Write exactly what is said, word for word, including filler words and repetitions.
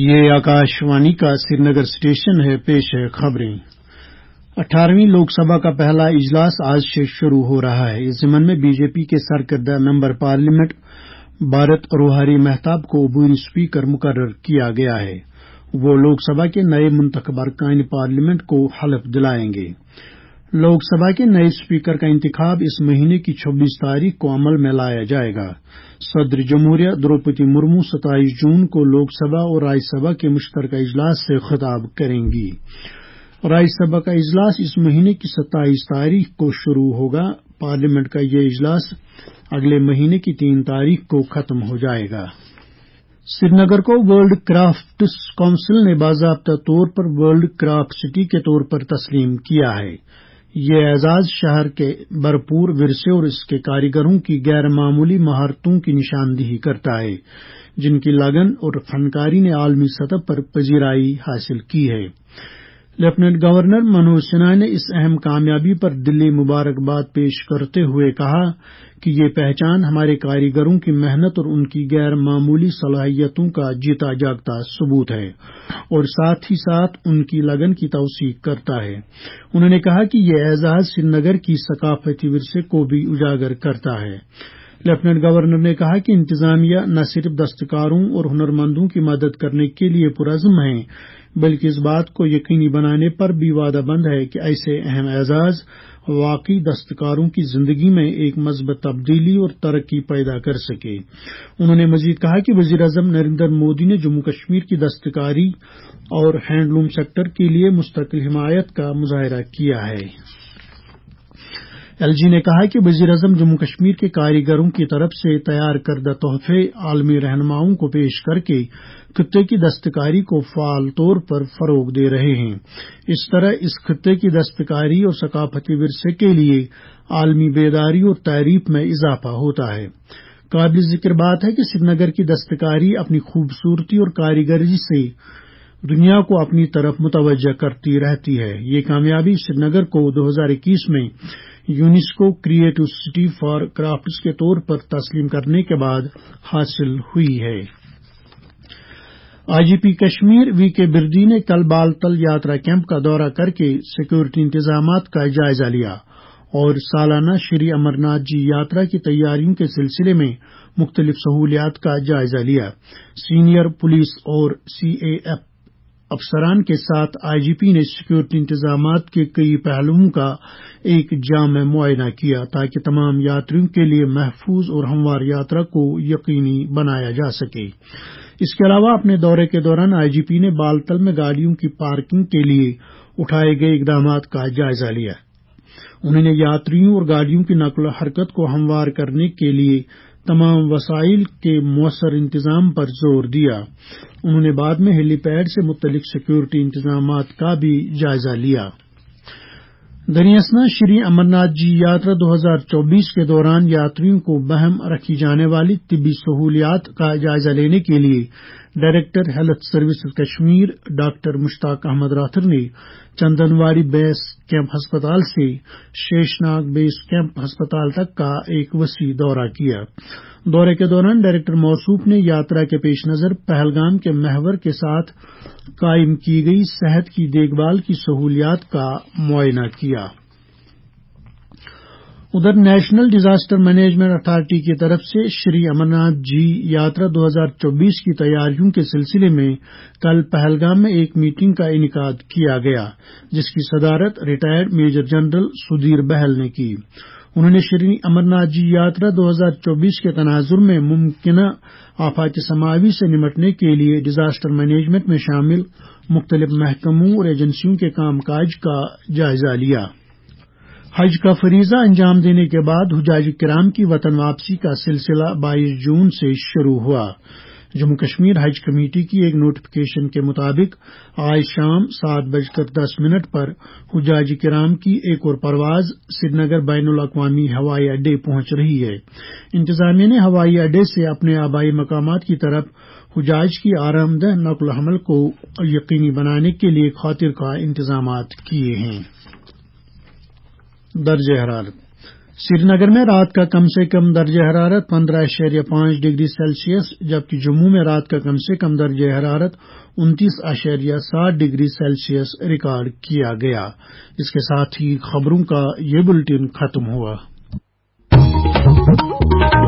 یہ آکاشوانی کا سری نگر اسٹیشن ہے۔ پیش ہے خبریں۔ اٹھارہویں لوک سبھا کا پہلا اجلاس آج سے شروع ہو رہا ہے۔ اس ضمن میں بی جے پی کے سرکردہ member parliament Bhartruhari Mahtab کو عبوری اسپیکر مقرر کیا گیا ہے۔ وہ لوک سبھا کے نئے منتخب ارکان پارلیمنٹ کو حلف دلائیں گے۔ لوک سبھا کے نئے اسپیکر کا انتخاب اس مہینے کی چھبیس تاریخ کو عمل میں لایا جائے گا۔ صدر جمہوریہ دروپدی مرمو ستائیس جون کو لوک سبھا اور راجیہ سبھا کے مشترکہ اجلاس سے خطاب کریں گی۔ راجیہ سبھا کا اجلاس اس مہینے کی ستائیس تاریخ کو شروع ہوگا۔ پارلیمنٹ کا یہ اجلاس اگلے مہینے کی تین تاریخ کو ختم ہو جائے گا۔ سری نگر کو ورلڈ کرافٹس کونسل نے باضابطہ طور پر ورلڈ کرافٹ سٹی کے طور پر تسلیم کیا ہے۔ یہ اعزاز شہر کے بھرپور ورثے اور اس کے کاریگروں کی غیر معمولی مہارتوں کی نشاندہی کرتا ہے، جن کی لگن اور فنکاری نے عالمی سطح پر پذیرائی حاصل کی ہے۔ لیفٹیننٹ گورنر منوج سنہا نے اس اہم کامیابی پر دلی مبارکباد پیش کرتے ہوئے کہا کہ یہ پہچان ہمارے کاریگروں کی محنت اور ان کی غیر معمولی صلاحیتوں کا جیتا جاگتا ثبوت ہے اور ساتھ ہی ساتھ ان کی لگن کی توثیق کرتا ہے۔ انہوں نے کہا کہ یہ اعزاز سری نگر کی ثقافتی ورثے کو بھی اجاگر کرتا ہے۔ لیفٹیننٹ گورنر نے کہا کہ انتظامیہ نہ صرف دستکاروں اور ہنرمندوں کی مدد کرنے کے لیے پرعزم ہے، بلکہ اس بات کو یقینی بنانے پر بھی وعدہ بند ہے کہ ایسے اہم اعزاز واقعی دستکاروں کی زندگی میں ایک مثبت تبدیلی اور ترقی پیدا کر سکے۔ انہوں نے مزید کہا کہ وزیر اعظم نریندر مودی نے جموں کشمیر کی دستکاری اور ہینڈلوم سیکٹر کے لیے مستقل حمایت کا مظاہرہ کیا ہے۔ ایل جی نے کہا کہ وزیر اعظم جموں کشمیر کے کاریگروں کی طرف سے تیار کردہ تحفے عالمی رہنماؤں کو پیش کر کے خطے کی دستکاری کو فعال طور پر فروغ دے رہے ہیں۔ اس طرح اس خطے کی دستکاری اور ثقافتی ورثے کے لیے عالمی بیداری اور تعریف میں اضافہ ہوتا ہے۔ قابل ذکر بات ہے کہ سری نگر کی دستکاری اپنی خوبصورتی اور کاریگری سے دنیا کو اپنی طرف متوجہ کرتی رہتی ہے۔ یہ کامیابی سری نگر کو دو ہزار اکیس میں UNESCO creative city for crafts کے طور پر تسلیم کرنے کے بعد حاصل ہوئی ہے۔ آئی جی پی کشمیر وی کے بردی نے کل بالتل یاترا کیمپ کا دورہ کر کے سیکورٹی انتظامات کا جائزہ لیا اور سالانہ شری امرناتھ جی یاترا کی تیاریوں کے سلسلے میں مختلف سہولیات کا جائزہ لیا۔ سینئر پولیس اور سی اے ایف افسران کے ساتھ آئی جی پی نے سیکورٹی انتظامات کے کئی پہلوؤں کا ایک جامع معائنہ کیا تاکہ تمام یاتریوں کے لیے محفوظ اور ہموار یاترا کو یقینی بنایا جا سکے۔ اس کے علاوہ اپنے دورے کے دوران آئی جی پی نے بالتل میں گاڑیوں کی پارکنگ کے لیے اٹھائے گئے اقدامات کا جائزہ لیا۔ انہوں نے یاتریوں اور گاڑیوں کی نقل و حرکت کو ہموار کرنے کے لیے تمام وسائل کے مؤثر انتظام پر زور دیا۔ انہوں نے بعد میں ہیلی پیڈ سے متعلق سیکورٹی انتظامات کا بھی جائزہ لیا۔ دریں شری امرناتھ جی یاترا دو ہزار چوبیس کے دوران یاتریوں کو بہم رکھی جانے والی طبی سہولیات کا جائزہ لینے کے لیے director health services Kashmir doctor Mushtaq Ahmad Rather نے چندنواری بیس کیمپ ہسپتال سے شیشناگ بیس کیمپ ہسپتال تک کا ایک وسیع دورہ کیا۔ دورے کے دوران ڈائریکٹر موصوف نے یاترا کے پیش نظر پہلگام کے محور کے ساتھ قائم کی گئی صحت کی دیکھ بھال کی سہولیات کا معائنہ کیا۔ ادھر نیشنل ڈیزاسٹر مینجمنٹ اتھارٹی کی طرف سے شری امرناتھ جی یاترا دو ہزار چوبیس کی تیاریوں کے سلسلے میں کل پہلگام میں ایک میٹنگ کا انعقاد کیا گیا، جس کی صدارت retired major general Sudhir Bahl نے کی۔ انہوں نے شری امرناتھ جی یاترا دو ہزار چوبیس کے تناظر میں ممکنہ آفات سماوی سے نمٹنے کے لیے ڈیزاسٹر مینجمنٹ میں شامل مختلف محکموں اور ایجنسیوں کے کام کاج کا جائزہ لیا۔ حج کا فریضہ انجام دینے کے بعد حجاج کرام کی وطن واپسی کا سلسلہ بائیس جون سے شروع ہوا۔ جموں کشمیر حج کمیٹی کی ایک نوٹیفکیشن کے مطابق آج شام سات بج کر دس منٹ پر حجاج کرام کی ایک اور پرواز سری نگر بین الاقوامی ہوائی اڈے پہنچ رہی ہے۔ انتظامیہ نے ہوائی اڈے سے اپنے آبائی مقامات کی طرف حجاج کی آرام دہ نقل و حمل کو یقینی بنانے کے لیے خاطر خواہ انتظامات کیے ہیں۔ درجہ حرارت سری نگر میں رات کا کم سے کم درجہ حرارت پندرہ اشاریہ پانچ ڈگری سیلسیس جبکہ جموں میں رات کا کم سے کم درجہ حرارت انتیس اشاریہ سات ڈگری سیلسیس ریکارڈ کیا گیا۔ اس کے ساتھ ہی خبروں کا یہ بلٹن ختم ہوا۔